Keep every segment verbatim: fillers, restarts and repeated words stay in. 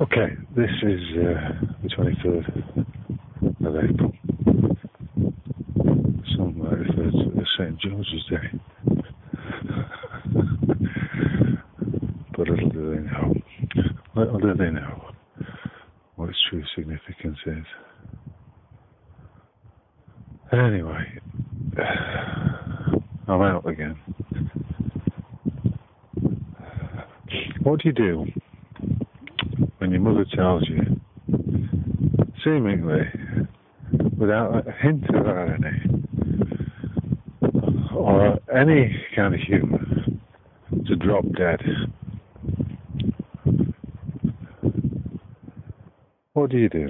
Okay, this is uh, the twenty-third of April. Some might refer to it as Saint George's Day. But little do they know, little do they know what its true significance is. Anyway, I'm out again. What do you do when your mother tells you, seemingly without a hint of irony or any kind of humour, to drop dead? What do you do?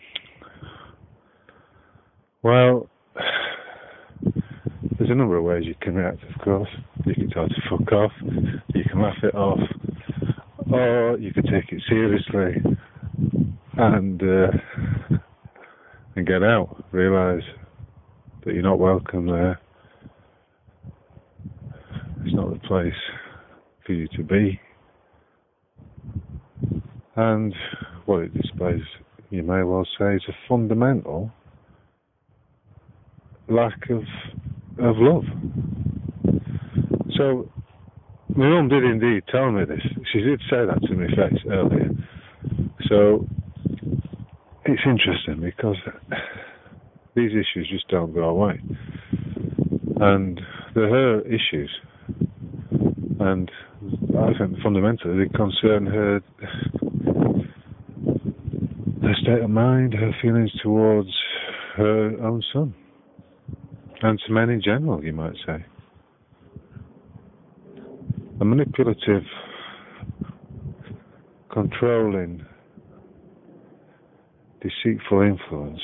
Well, there's a number of ways you can react, of course. You can tell her to fuck off, you can laugh it off, or you can take it seriously and uh, and get out. Realise that you're not welcome there. It's not the place for you to be. And what it displays, you may well say, is a fundamental lack of of love. So, my mum did indeed tell me this. She did say that to me face earlier. So, it's interesting because these issues just don't go away. And they're her issues. And I think fundamentally they concern her, her state of mind, her feelings towards her own son. And to men in general, you might say. A manipulative, controlling, deceitful influence,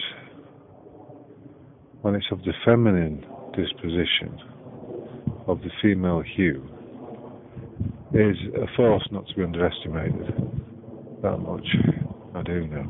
when it's of the feminine disposition, of the female hue, is a force not to be underestimated. That much I do know.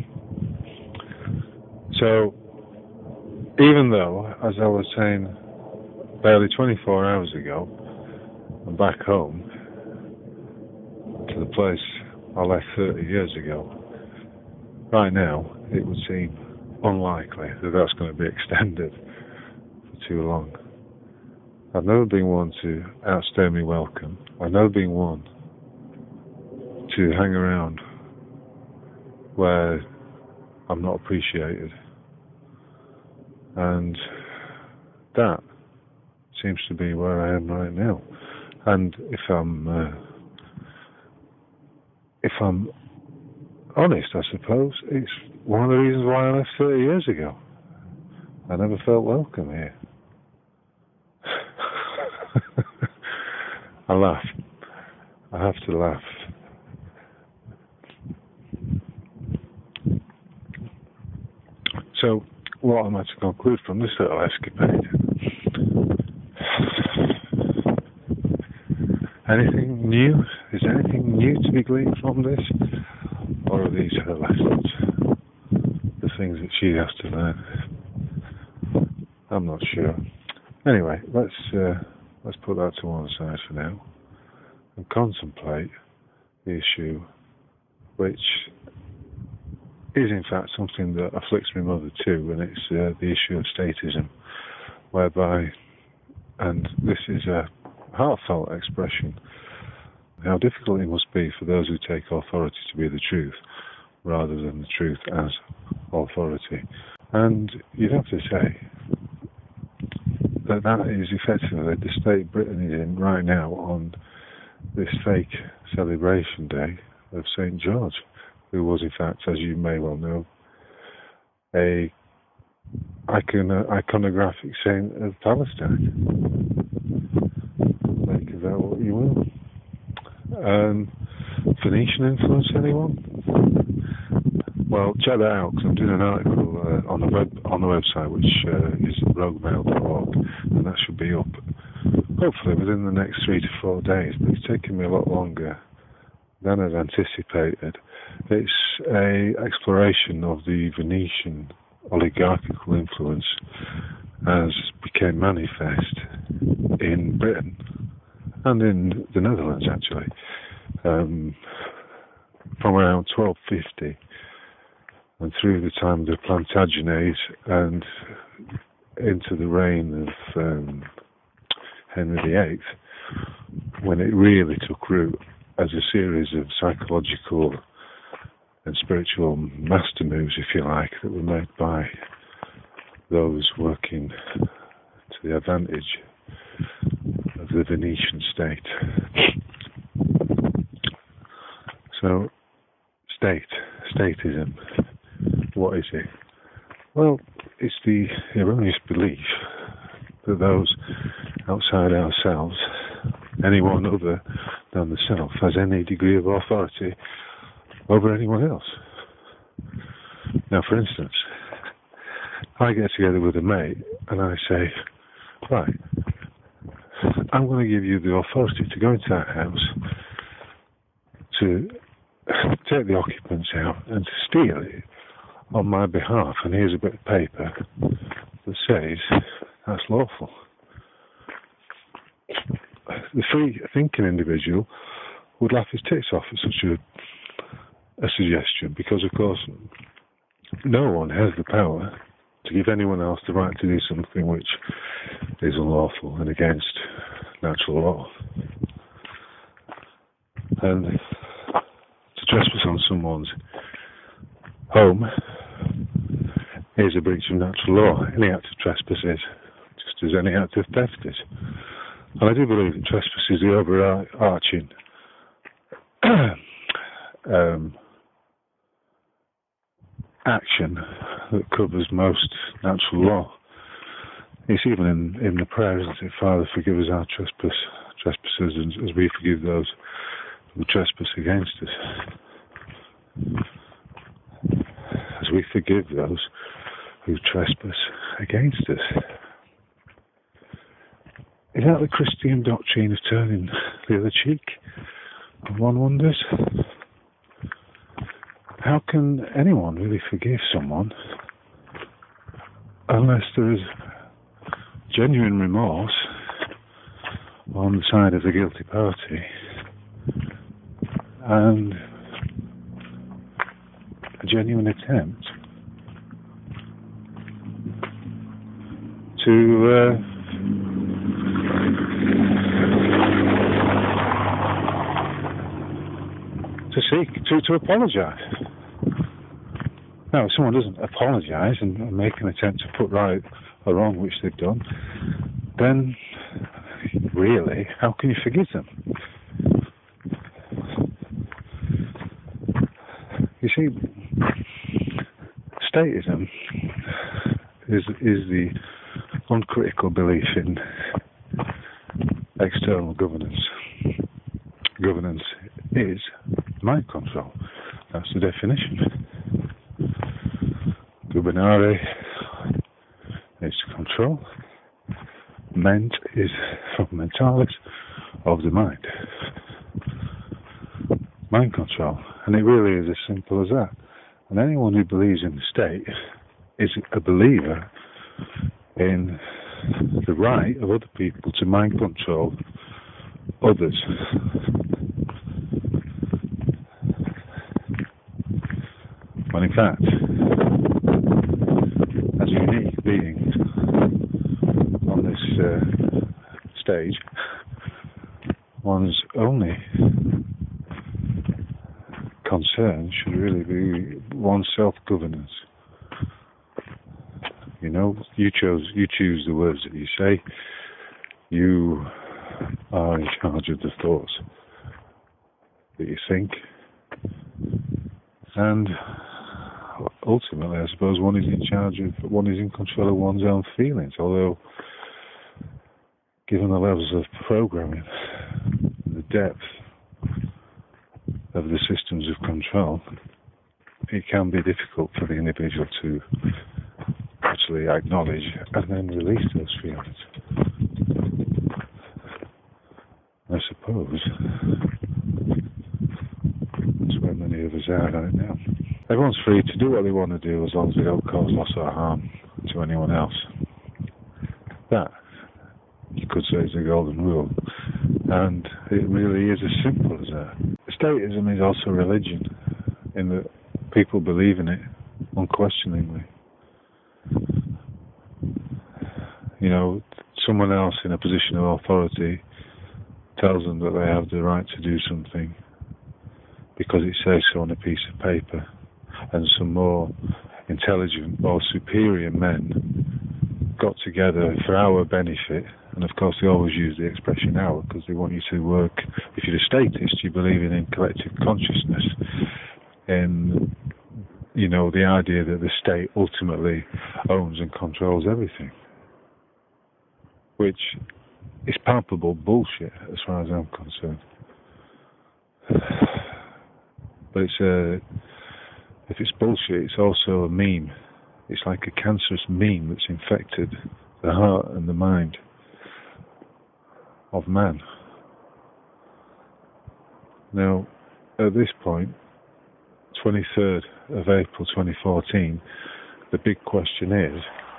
So, even though, as I was saying barely twenty-four hours ago, I'm back home to the place I left thirty years ago, right now it would seem unlikely that that's going to be extended for too long. I've never been one to outstay me welcome. I've never been one to hang around where I'm not appreciated. And that seems to be where I am right now. And if I'm uh, if I'm honest, I suppose it's one of the reasons why I left thirty years ago. I never felt welcome here. I laugh. I have to laugh. So, what am I to conclude from this little escapade? Anything new? Is anything new to be gleaned from this? Or are these her lessons? The things that she has to learn? I'm not sure. Anyway, let's uh, let's put that to one side for now and contemplate the issue, which is in fact something that afflicts my mother too, and it's uh, the issue of statism, whereby, and this is a heartfelt expression, how difficult it must be for those who take authority to be the truth, rather than the truth as authority. And you'd have to say that that is effectively the state Britain is in right now on this fake celebration day of Saint George, who was in fact, as you may well know, a icon, iconographic saint of Palestine. Make of that what you will. Um, Phoenician influence, anyone? Well, check that out, because I'm doing an article uh, on the web on the website, which uh, is rogue mail dot org, and that should be up hopefully within the next three to four days. But it's taken me a lot longer than I'd anticipated. It's a exploration of the Venetian oligarchical influence as became manifest in Britain and in the Netherlands, actually. Um, from around twelve fifty and through the time of the Plantagenets and into the reign of um, Henry the Eighth, when it really took root as a series of psychological and spiritual master moves, if you like, that were made by those working to the advantage of the Venetian state. So, state, statism, what is it? Well, it's the erroneous belief that those outside ourselves, anyone other than the self, has any degree of authority over anyone else. Now, for instance, I get together with a mate and I say, right, I'm going to give you the authority to go into that house, to take the occupants out and to steal it on my behalf, and here's a bit of paper that says that's lawful. The free thinking individual would laugh his tits off at such a, a suggestion, because of course no one has the power to give anyone else the right to do something which is unlawful and against natural law. And to trespass on someone's home is a breach of natural law. Any act of trespass is, just as any act of theft is. And I do believe that trespass is the overarching um, action that covers most natural law. It's even in, in the prayer, isn't it? Father, forgive us our trespass, trespasses, as we forgive those who trespass against us. As we forgive those who trespass against us. Is that the Christian doctrine of turning the other cheek? And one wonders, how can anyone really forgive someone unless there is genuine remorse on the side of the guilty party and a genuine attempt to uh, to seek to, to apologise. Now, if someone doesn't apologise and, and make an attempt to put right a wrong which they've done, then really, how can you forgive them? You see, statism is is the uncritical belief in external governance. Governance is mind control. That's the definition. Gubernare is to control. Ment is from mentalis, of the mind. Mind control. And it really is as simple as that. And anyone who believes in the state is a believer in the right of other people to mind control others. When in fact, as a unique being on this uh, stage, one's only concern should really be one's self-governance. You know, you chose, you choose the words that you say. You are in charge of the thoughts that you think, and ultimately, I suppose one is in charge of, one is in control of one's own feelings. Although, given the levels of programming, the depth of the systems of control, it can be difficult for the individual to actually acknowledge and then release those feelings. I suppose that's where many of us are right now. Everyone's free to do what they want to do as long as they don't cause loss or harm to anyone else. That, you could say, is the golden rule. And it really is as simple as that. statism is also religion, in that people believe in it unquestioningly. You know, someone else in a position of authority tells them that they have the right to do something because it says so on a piece of paper, and some more intelligent or superior men got together for our benefit. And of course they always use the expression our, because they want you to work. If you're a statist, you believe in, in collective consciousness, in, you know, the idea that the state ultimately owns and controls everything, which is palpable bullshit as far as I'm concerned. But it's a, if it's bullshit, it's also a meme. It's like a cancerous meme that's infected the heart and the mind of man. Now, at this point, twenty-third of April twenty fourteen, the big question is,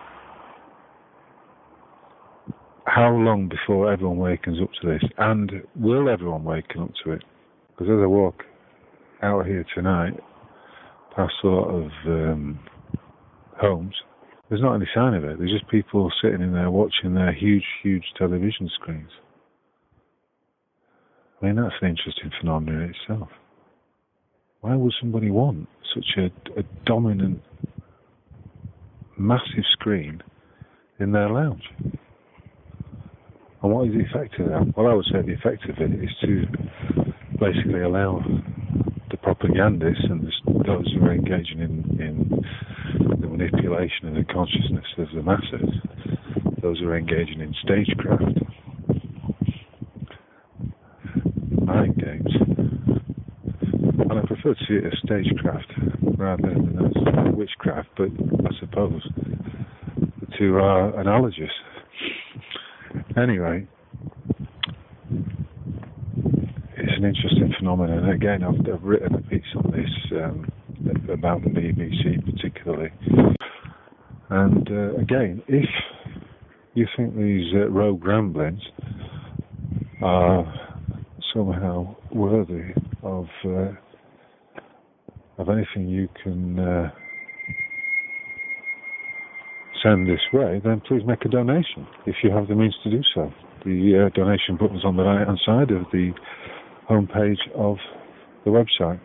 how long before everyone wakens up to this? And will everyone waken up to it? Because as I walk out here tonight, past a lot of um, homes, there's not any sign of it. There's just people sitting in there watching their huge, huge television screens. I mean, that's an interesting phenomenon in itself. Why would somebody want such a, a dominant, massive screen in their lounge? And what is the effect of that? Well, I would say the effect of it is to basically allow the propagandists and those who are engaging in, in the manipulation of the consciousness of the masses, those who are engaging in stagecraft, mind games. And I prefer to see it as stagecraft rather than as witchcraft, but I suppose the two are analogous. Anyway, it's an interesting phenomenon. And again, I've, I've written a piece on this um, about the B B C particularly. And uh, again, if you think these uh, rogue ramblings are somehow worthy of uh, of anything you can uh, send this way, then please make a donation if you have the means to do so. The uh, donation button's on the right hand side of the homepage of the website.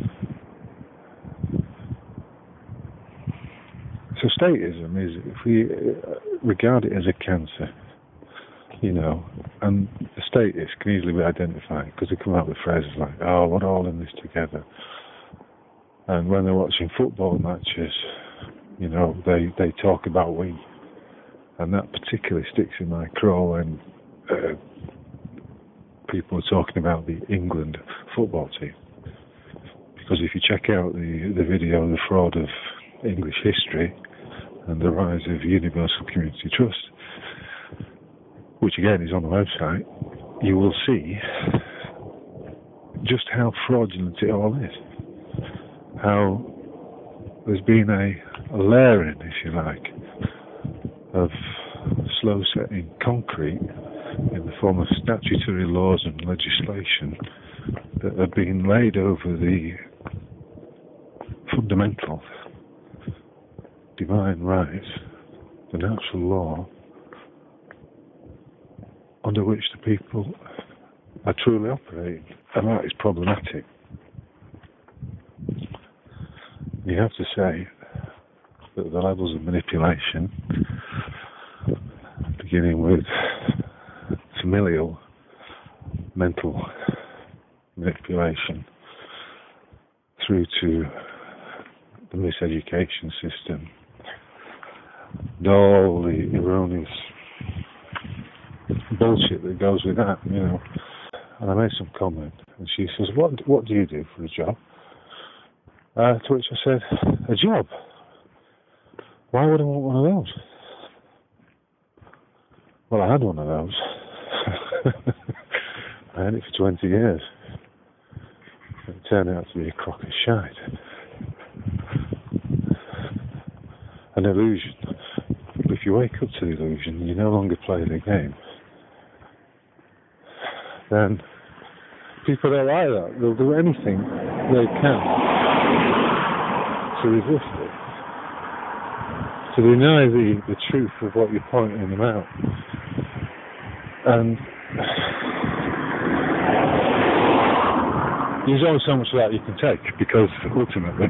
So statism is, if we regard it as a cancer, you know, and the statists can easily be identified because they come out with phrases like, oh, we're all in this together. And when they're watching football matches, you know, they, they talk about we. And that particularly sticks in my craw when uh, people are talking about the England football team. Because if you check out the, the video, The Fraud of English History and the Rise of Universal Community Trust, which again is on the website, you will see just how fraudulent it all is. How there's been a, a layering, if you like, of slow-setting concrete in the form of statutory laws and legislation that have been laid over the fundamental divine rights, the natural law, under which the people are truly operating. And that is problematic. You have to say that the levels of manipulation, beginning with familial mental manipulation through to the miseducation system, and all the erroneous bullshit that goes with that, you know. And I made some comment, and she says, what what do you do for a job? Uh, to which I said, a job? Why would I want one of those? Well, I had one of those. I had it for twenty years. It turned out to be a crock of shite. An illusion. But if you wake up to the illusion, you no longer play the game. Then people that are like that, they'll do anything they can to resist it, to deny the, the truth of what you're pointing them out. And there's only so much of that you can take, because ultimately,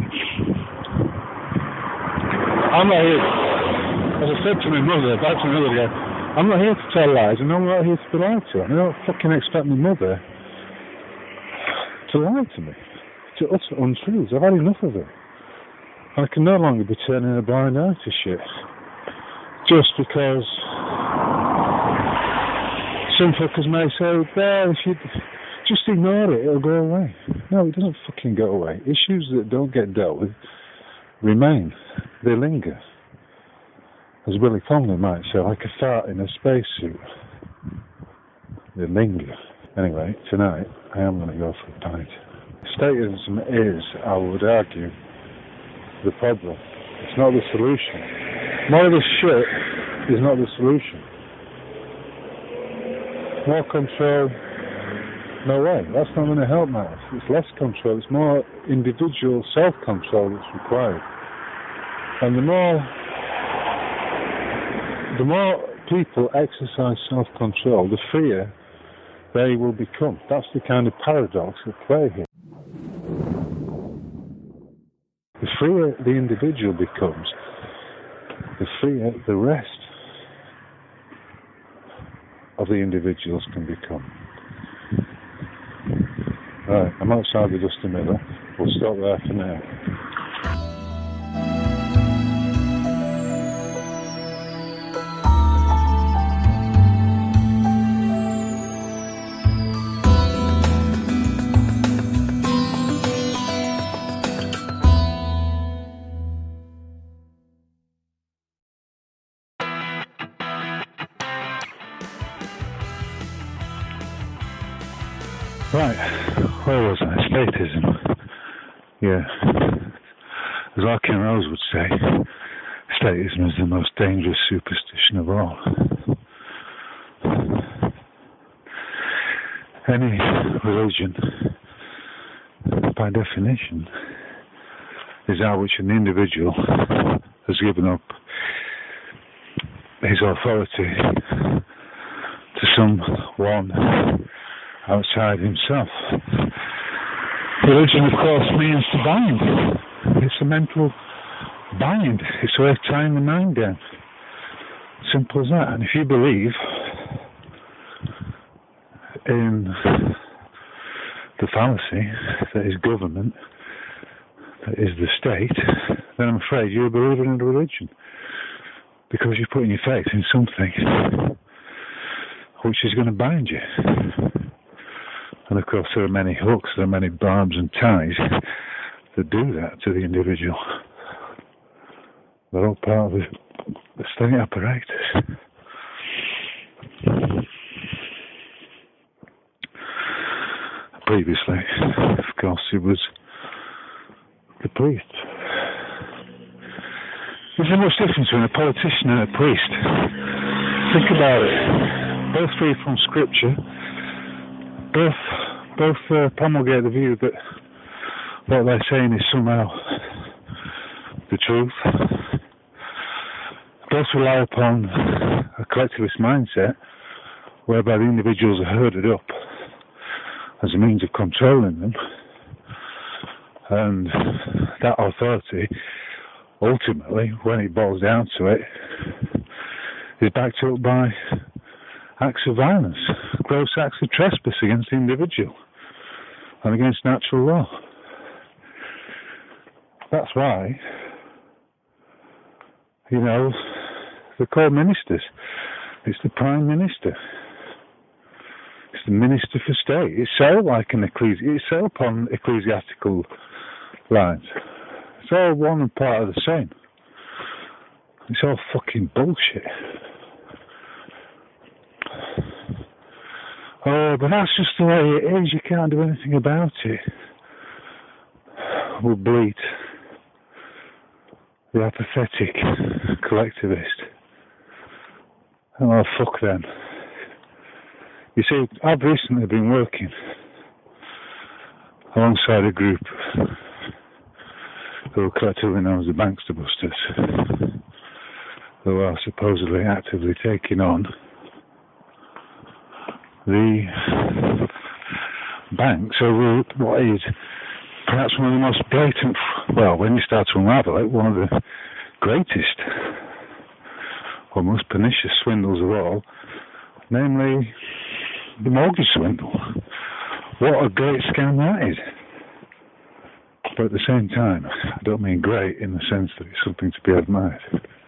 I'm not here, as I said to my mother, back to my mother again, I'm not here to tell lies, and I'm not here to be lied to. I don't fucking expect my mother to lie to me, to utter untruths. I've had enough of it. And I can no longer be turning a blind eye to shit just because some fuckers may say, well, if you just ignore it, it'll go away. No, it doesn't fucking go away. Issues that don't get dealt with remain. They linger. As Willie Conley might say, like a fart in a spacesuit. They linger. Anyway, tonight I am going to go for a pint. Statism is, I would argue, the problem. It's not the solution. More of this shit is not the solution. More control, no way. That's not going to help matters. It's less control. It's more individual self-control that's required. And the more The more people exercise self-control, the freer they will become. That's the kind of paradox at play here. The freer the individual becomes, the freer the rest of the individuals can become. Right, I'm outside the Dusty Miller. We'll stop there for now. Right, where was I? Statism. Yeah. As Larkin Rose would say, statism is the most dangerous superstition of all. Any religion, by definition, is that which an individual has given up his authority to someone outside himself. Religion, of course, means to bind. It's a mental bind. It's a way of tying the mind down. Simple as that. And if you believe in the fallacy that is government, that is the state, then I'm afraid you're a believer in a religion. Because you're putting your faith in something which is going to bind you. And of course there are many hooks, there are many barbs and ties that do that to the individual. They're all part of the, the state apparatus. Previously, of course, it was the priest. There's a much difference between a politician and a priest. Think about it. Both free from scripture. Both, both uh, promulgate the view that what they're saying is somehow the truth. Both rely upon a collectivist mindset whereby the individuals are herded up as a means of controlling them, and that authority, ultimately, when it boils down to it, is backed up by acts of violence, gross acts of trespass against the individual and against natural law. That's why, you know, they're called ministers. It's the Prime Minister. It's the Minister for State. It's so like an ecclesi- it's so upon ecclesiastical lines. It's all one and part of the same. It's all fucking bullshit. Oh, but that's just the way it is. You can't do anything about it. We'll bleat the apathetic collectivist. Oh, fuck them. You see, I've recently been working alongside a group who are collectively known as the Bankster Busters, who are supposedly actively taking on the banks over what is perhaps one of the most blatant, well, when you start to unravel it, one of the greatest or most pernicious swindles of all, namely the mortgage swindle. What a great scam that is. But at the same time, I don't mean great in the sense that it's something to be admired.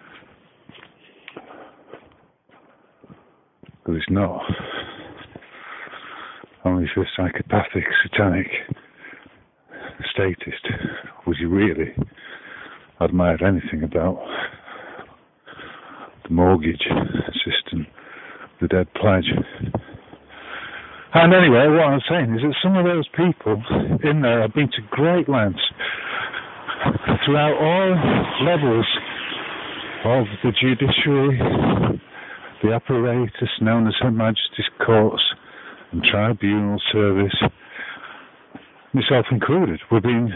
Because it's not. Only for a psychopathic, satanic statist would you really admire anything about the mortgage system, the dead pledge. And anyway, what I'm saying is that some of those people in there have been to great lengths throughout all levels of the judiciary, the apparatus known as Her Majesty's Courts and Tribunal Service, myself included. We've been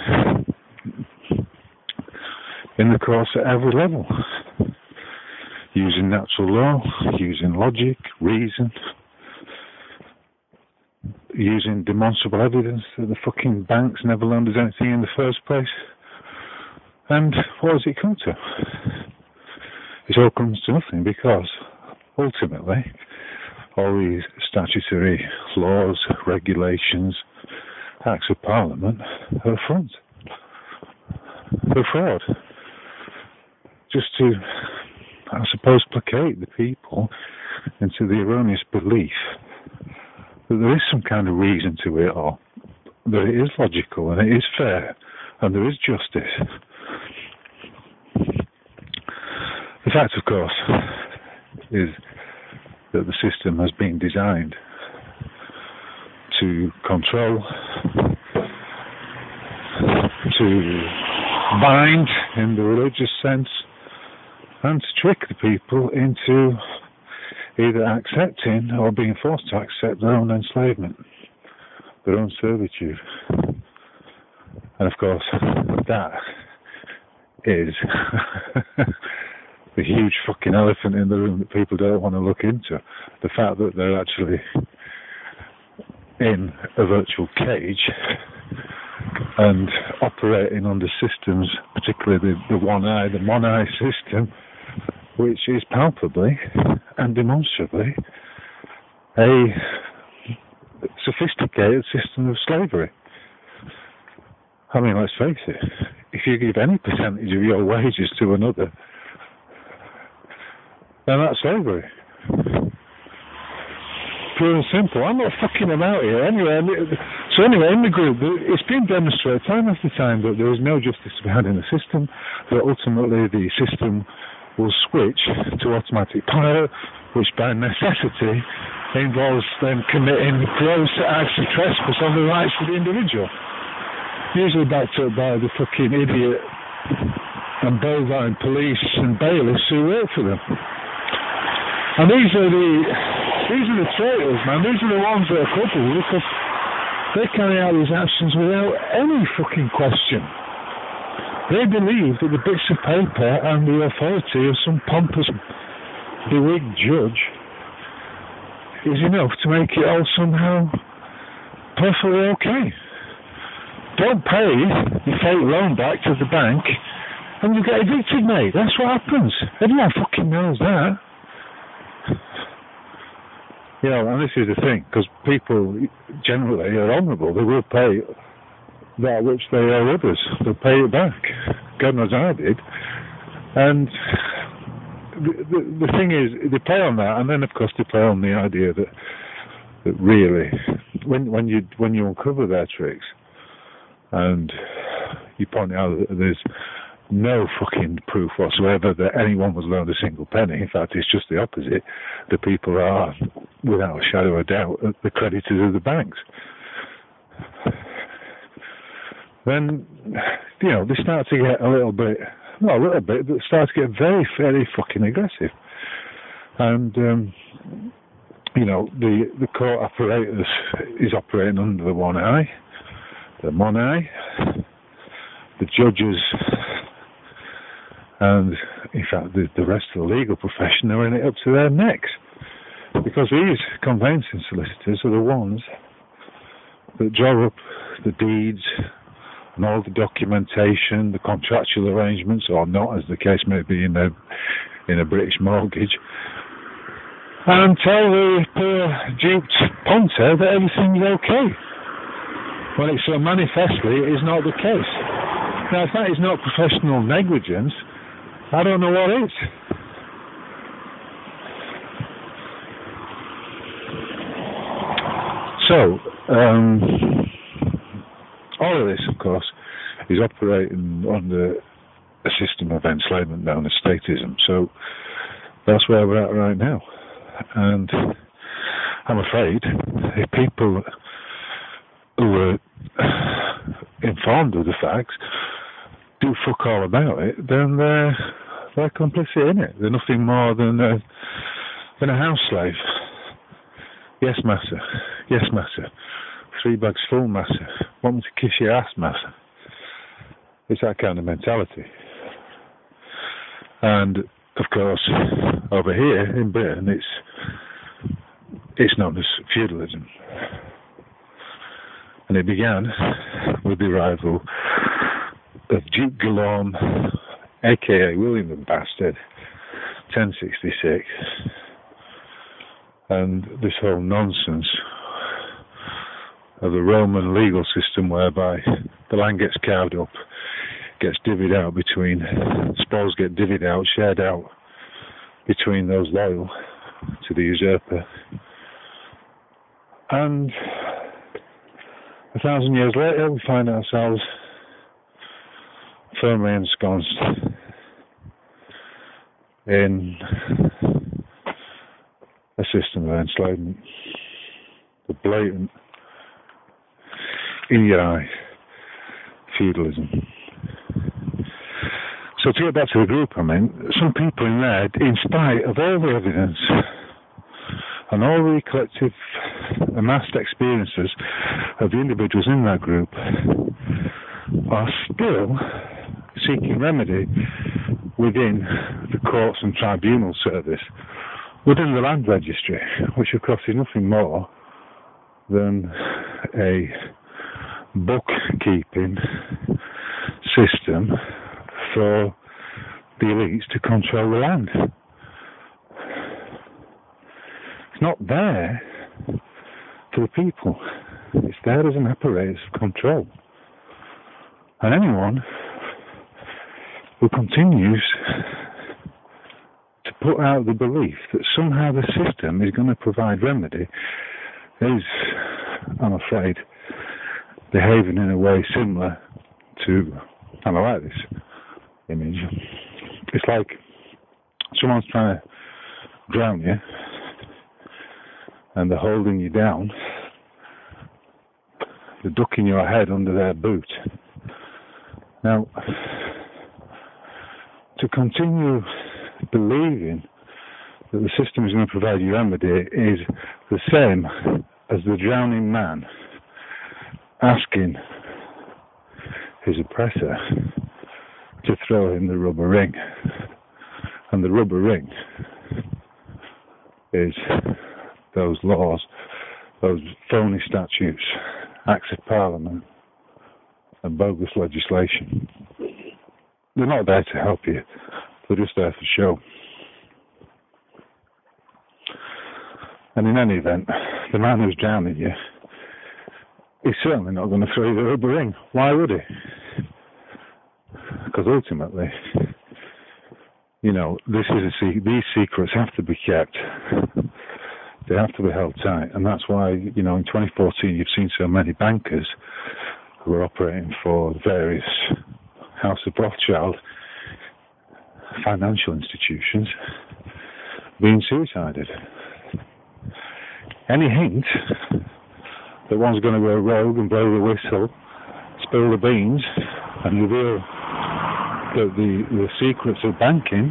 in the courts at every level, using natural law, using logic, reason, using demonstrable evidence that the fucking banks never loaned us anything in the first place. And what does it come to? It all comes to nothing, because ultimately all these statutory laws, regulations, acts of parliament are a front. They're fraud. Just to, I suppose, placate the people into the erroneous belief that there is some kind of reason to it all, that it is logical and it is fair and there is justice. The fact, of course, is that the system has been designed to control, to bind in the religious sense, and to trick the people into either accepting or being forced to accept their own enslavement, their own servitude. And of course, that is the huge fucking elephant in the room that people don't want to look into. The fact that they're actually in a virtual cage and operating under systems, particularly the, the one eye, the one-eye system, which is palpably and demonstrably a sophisticated system of slavery. I mean, let's face it, if you give any percentage of your wages to another, then that's slavery. Pure and simple. I'm not fucking about here. Anyway, so anyway, in the group, it's been demonstrated time after time that there is no justice to be had in the system, that ultimately the system will switch to automatic pilot, which by necessity involves them committing gross acts of trespass on the rights of the individual. Usually backed up by the fucking idiot and bovine police and bailiffs who work for them. And these are the these are the traitors, man. These are the ones that are culpable, because they carry out these actions without any fucking question. They believe that the bits of paper and the authority of some pompous, bewigged judge is enough to make it all somehow perfectly okay. Don't pay your fake loan back to the bank and you get evicted, mate. That's what happens. Everyone fucking knows that. You know, and this is the thing, because people generally are honourable. They will pay that which they owe others. They'll pay it back. God knows I did. And the, the, the thing is, they play on that, and then of course they play on the idea that that really, when when you when you uncover their tricks, and you point out that there's no fucking proof whatsoever that anyone was loaned a single penny. In fact, it's just the opposite. The people are, without a shadow of a doubt, the creditors of the banks. Then, you know, they start to get a little bit, not a little bit, but start to get very, very fucking aggressive. And, um, you know, the, the court apparatus is operating under the one eye. the Monet, the judges, and in fact the, the rest of the legal profession are in it up to their necks. Because these conveyancing solicitors are the ones that draw up the deeds and all the documentation, the contractual arrangements, or not, as the case may be in a, in a British mortgage, and tell the poor duped punter that everything's okay, when it so manifestly is not the case. Now, if that is not professional negligence, I don't know what is. So, um, all of this, of course, is operating under a system of enslavement known as statism. So that's where we're at right now. And I'm afraid if people who are informed of the facts do fuck all about it, then they're, they're complicit in it. They're nothing more than a, than a house slave. Yes, master. Yes, master. Three bags full, master. Want me to kiss your ass, master? It's that kind of mentality. And, of course, over here in Britain, it's it's known as feudalism. And it began with the arrival of Duke Guillaume, a k a. William the Bastard, ten sixty-six, and this whole nonsense of the Roman legal system whereby the land gets carved up, gets divvied out between, spoils get divvied out, shared out between those loyal to the usurper. And a thousand years later, we find ourselves firmly ensconced in a system of enslavement, the blatant, in your eye, feudalism. So to get back to the group, I mean, some people in there, in spite of all the evidence and all the collective amassed experiences of the individuals in that group, are still seeking remedy within the courts and tribunal service, within the land registry, which of course is nothing more than a bookkeeping system for the elites to control the land. It's not there for the people. It's there as an apparatus of control. And anyone who continues to put out the belief that somehow the system is going to provide remedy is, I'm afraid, behaving in a way similar to, and I like this image, it's like someone's trying to drown you and they're holding you down, they're ducking your head under their boot. Now, to continue believing that the system is going to provide you remedy is the same as the drowning man asking his oppressor to throw him the rubber ring. And the rubber ring is those laws, those phony statutes, acts of parliament, and bogus legislation. They're not there to help you, they're just there for show. And in any event, the man who's drowning you, he's certainly not going to throw you the rubber ring. Why would he? Because ultimately, you know, this is a se- these secrets have to be kept. They have to be held tight, and that's why, you know, in twenty fourteen you've seen so many bankers who are operating for various House of Rothschild financial institutions being suicided. Any hint that one's going to go rogue and blow the whistle, spill the beans, and reveal the, the, the secrets of banking,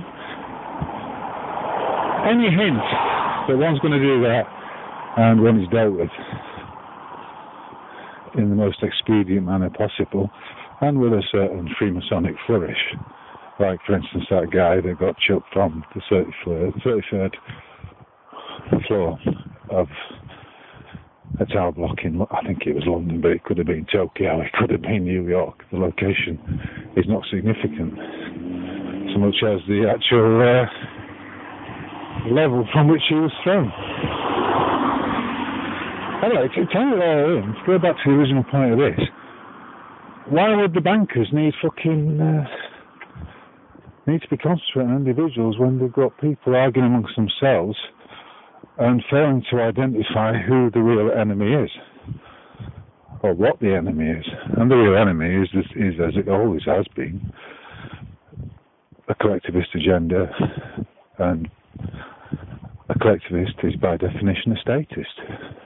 any hint that one's going to do that, and when it's dealt with, in the most expedient manner possible, and with a certain Freemasonic flourish. Like, for instance, that guy that got chucked from the thirty-third floor of a tower block in, I think it was London, but it could have been Tokyo, it could have been New York. The location is not significant, so much as the actual uh, level from which he was thrown. Anyway, to tie it all in, to go back to the original point of this, why would the bankers need fucking uh, need to be concentrating on individuals when they've got people arguing amongst themselves and failing to identify who the real enemy is, or what the enemy is? And the real enemy is, is, is as it always has been, a collectivist agenda, and a collectivist is by definition a statist.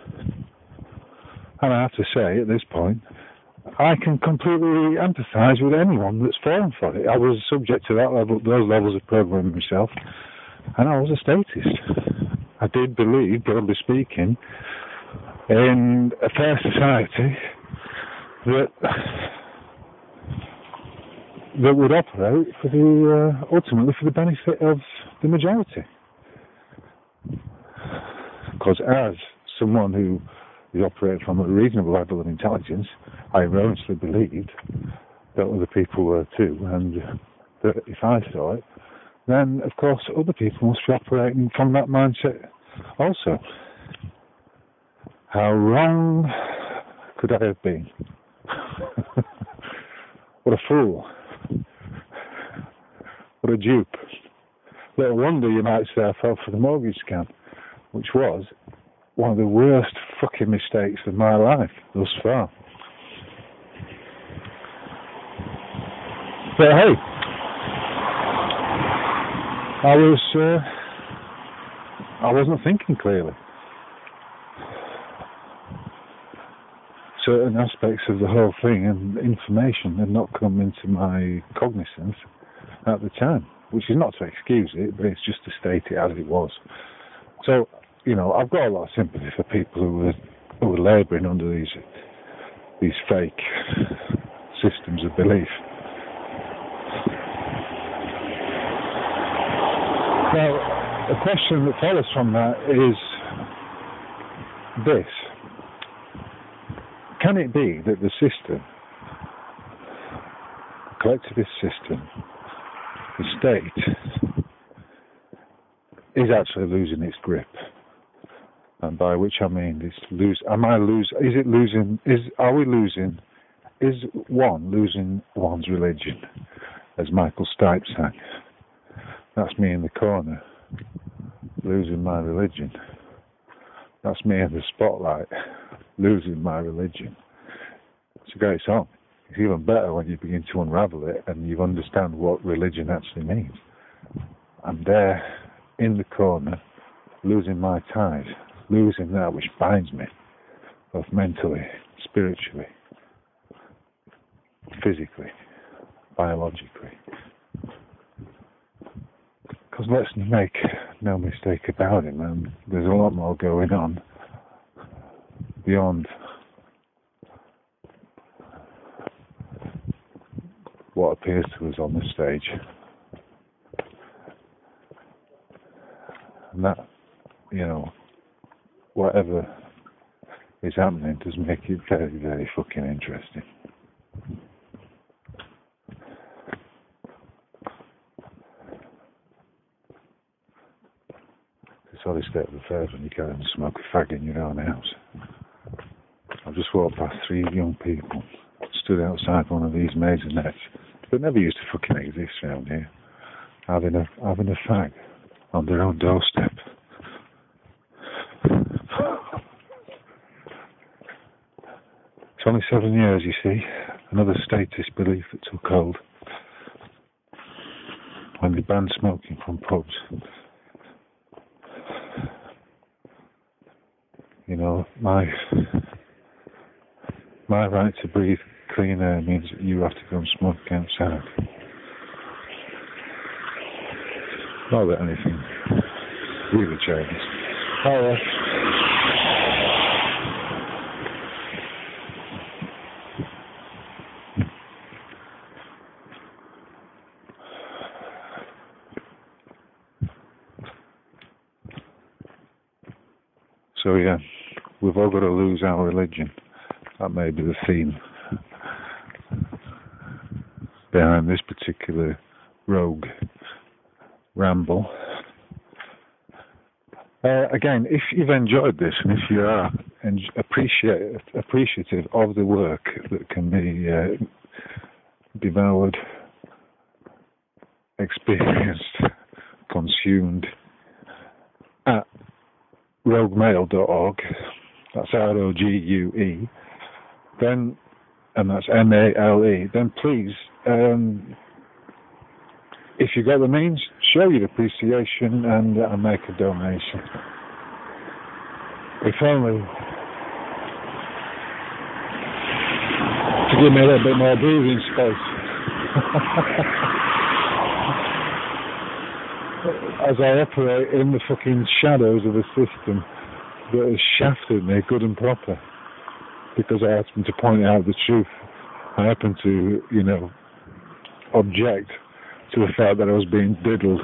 And I have to say, at this point, I can completely empathise with anyone that's fallen for it. I was subject to that level, those levels of programming myself, and I was a statist. I did believe, broadly speaking, in a fair society that that would operate for the uh, ultimately for the benefit of the majority. Because as someone who is operating from a reasonable level of intelligence, I erroneously believed that other people were too, and that if I saw it, then of course other people must be operating from that mindset also. How wrong could I have been? What a fool. What a dupe. Little wonder, you might say, I fell for the mortgage scam, which was one of the worst fucking mistakes of my life thus far. But hey, I was, uh, I wasn't thinking clearly. Certain aspects of the whole thing and information had not come into my cognizance at the time, which is not to excuse it, but it's just to state it as it was. So, you know, I've got a lot of sympathy for people who were, who were labouring under these these fake systems of belief. Now, a question that follows from that is this. Can it be that the system, the collectivist system, the state, is actually losing its grip? And by which I mean, it's lose. Am I lose? Is it losing? Is are we losing? Is one losing one's religion, as Michael Stipe sang? That's me in the corner, losing my religion. That's me in the spotlight, losing my religion. It's a great song. It's even better when you begin to unravel it and you understand what religion actually means. I'm there in the corner, losing my ties, losing that which binds me, both mentally, spiritually, physically, biologically. Because let's make no mistake about it, man, there's a lot more going on beyond what appears to us on the stage. And that, you know, whatever is happening does make it very, very fucking interesting. It's all this state of affairs when you go and smoke a fag in your own house. I've just walked past three young people, stood outside one of these maisonettes that never used to fucking exist around here, having a having a fag on their own doorstep. It's only seven years, you see, another statist belief that took hold when they banned smoking from pubs. You know, my my right to breathe clean air means that you have to go and smoke outside. Not that anything really changes. Oh, yeah. So yeah, we've all got to lose our religion. That may be the theme behind this particular rogue ramble. Uh, again, if you've enjoyed this and if you are en- appreciate, appreciative of the work that can be uh, devoured, experienced, consumed at rogue mail dot org, that's R O G U E, then, and that's M A L E, then please, um, if you've got the means, show your appreciation and uh, make a donation. If only to give me a little bit more breathing space. As I operate in the fucking shadows of a system that has shafted me good and proper because I happen to point out the truth. I happen to, you know, object to the fact that I was being diddled.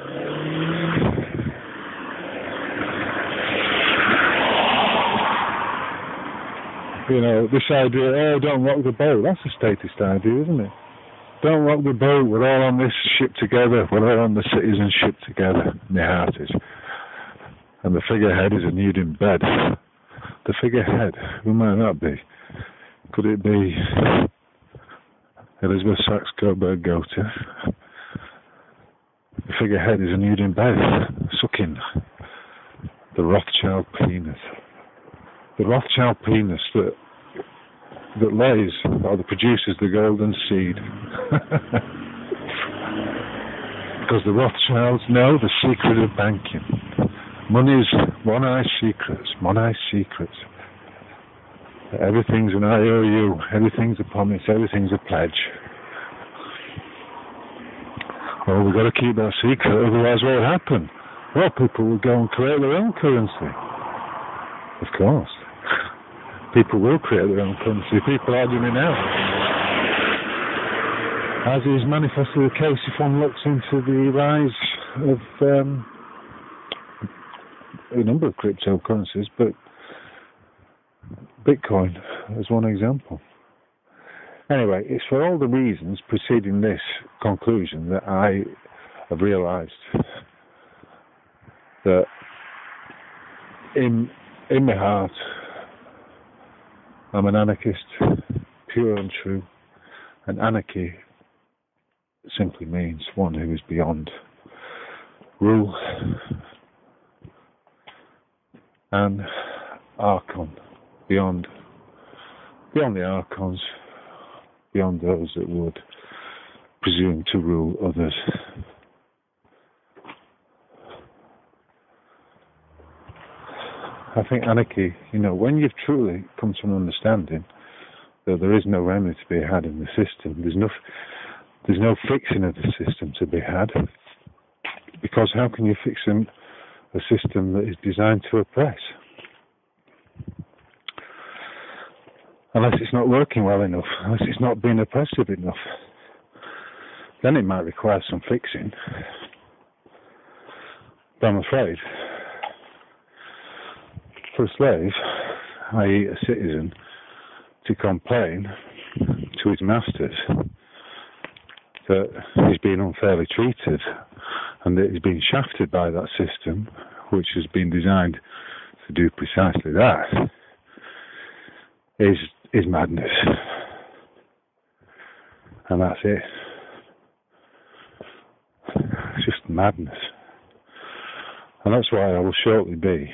You know, this idea, oh, don't rock the boat, that's a statist idea, isn't it? Don't rock the boat, we're all on this ship together, we're all on the citizenship together, in the heart is. And the figurehead is a nude in bed. The figurehead, who might that be? Could it be Elizabeth Saxe-Coburg-Gotha? The figurehead is a nude in bed, sucking the Rothschild penis. The Rothschild penis that that lays, or that produces the golden seed. Because the Rothschilds know the secret of banking. Money's one-eye secrets, one-eye secrets. Everything's an I O U, everything's a promise, everything's a pledge. Well, we've got to keep that secret, otherwise what will happen? Well, people will go and create their own currency. Of course. People will create their own currency. People are doing it now. As is manifestly the case if one looks into the rise of um, a number of cryptocurrencies, but Bitcoin as one example. Anyway, it's for all the reasons preceding this conclusion that I have realised that in in my heart I'm an anarchist, pure and true, and anarchy simply means one who is beyond rule and archon, beyond beyond the archons, beyond those that would presume to rule others. I think anarchy, you know, when you've truly come to an understanding that there is no remedy to be had in the system, there's no, there's no fixing of the system to be had, because how can you fix a system that is designed to oppress? Unless it's not working well enough, unless it's not being oppressive enough, then it might require some fixing. But I'm afraid, for a slave, that is a citizen, to complain to his masters that he's being unfairly treated and that he's being shafted by that system, which has been designed to do precisely that, is is madness. And that's it. It's just madness. And that's why I will shortly be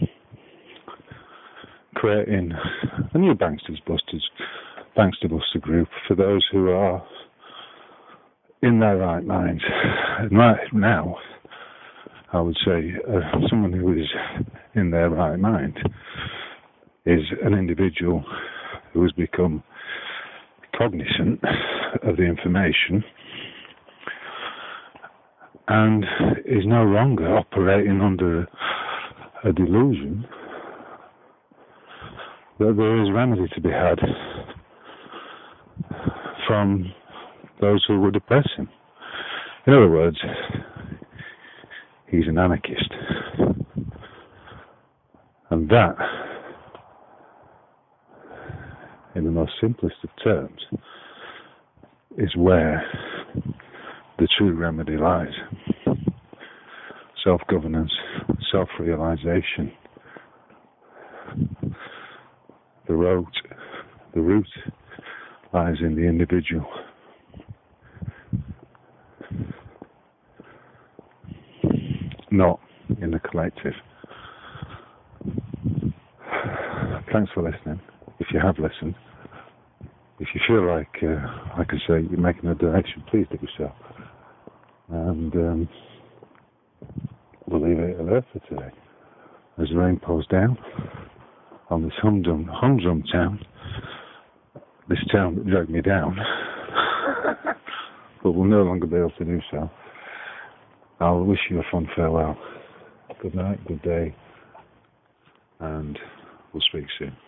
creating a new Banksters Busters, Bankster Buster group for those who are in their right minds. And right now, I would say uh, someone who is in their right mind is an individual who has become cognizant of the information and is no longer operating under a delusion that there is remedy to be had from those who would oppress him. In other words, he's an anarchist. And that, in the most simplest of terms, is where the true remedy lies. Self-governance, self-realization. The root, the root lies in the individual. Not in the collective. Thanks for listening. If you have listened, if you feel like, uh, like I say, you're making a donation, please do so. And um, we'll leave it at there for today. As the rain pours down on this humdrum, humdrum town, this town that dragged me down, but will no longer be able to do so. I'll wish you a fond farewell. Good night, good day, and we'll speak soon.